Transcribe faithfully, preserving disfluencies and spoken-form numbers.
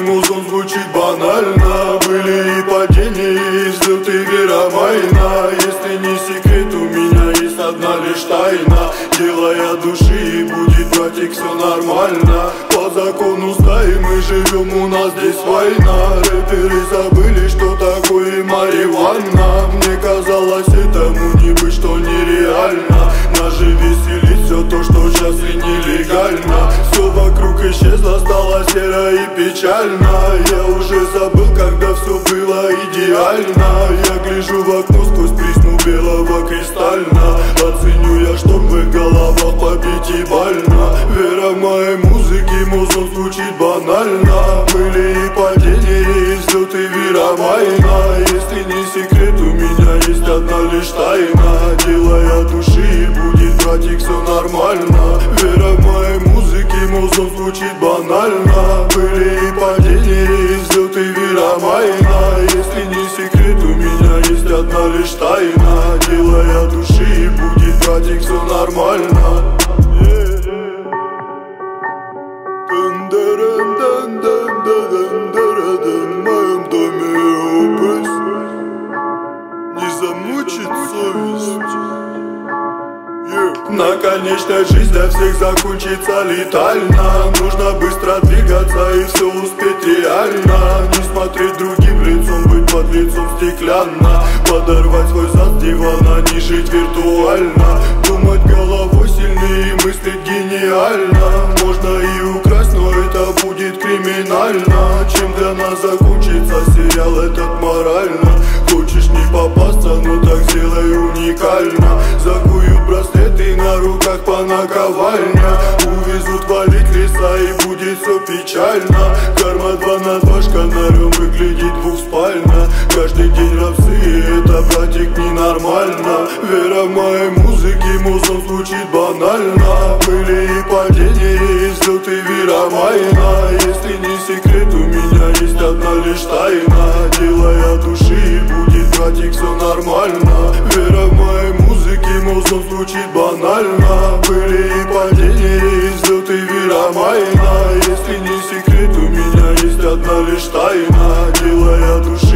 музон звучит банально. Были и падения, и взлеты, вера майна. Если не секрет, у меня есть одна лишь тайна. Дело от души, и будет, братик, все нормально. По закону стаи мы живем, у нас здесь война. Рэперы забыли, что такое марихуана. Мне казалось, этому не быть, что нереально. Нас же веселит все то, что сейчас и нелегально. Все вокруг исчезло, стало серо и печально. Я уже забыл, когда все было идеально. Я гляжу в окно сквозь призму белого кристально. Оценю я шторм в их головах по пятибально. Вера в моей музыке, музон звучит банально. Были и падения, и взлеты, вера майна. Если не секрет, у меня есть одна лишь тайна. Дело от души, и будет, братик, все нормально. Вера в моей музыке, музон звучит банально. Были и падения, и взлеты, вера майна. Если не секрет, у меня есть одна лишь тайна. Дело от души, и будет, братик, все нормально. В моем доме опус, не замучит совесть. Наконечная жизнь для всех закончится летально. Нужно быстро двигаться и все успеть реально. Не смотреть другим лицом, быть под лицом стеклянно. Подорвать свой зад с дивана, не жить виртуально. Думать головой сильнее, мыслить гениально. Можно и украсть, но это будет криминально. Чем для нас закончится сериал этот морально. Хочешь не попасться, но так сделай уникально. Закуют браслеты на руках по наковальня. Увезут валить леса и будет все печально. Карма два на два шканарем выглядит двухспально. Каждый день рапсы, это, братик, ненормально. Вера в моей музыке, музон звучит банально. Были и падения, и взлеты, вера майна. Если не секрет, у меня есть одна лишь тайна. Дело от души, и будет, братик, все нормально. Вера в моей музыке, музон звучит банально. Были и падения, и взлеты, вера майна. Если не секрет, у меня есть одна лишь тайна. Дело от души.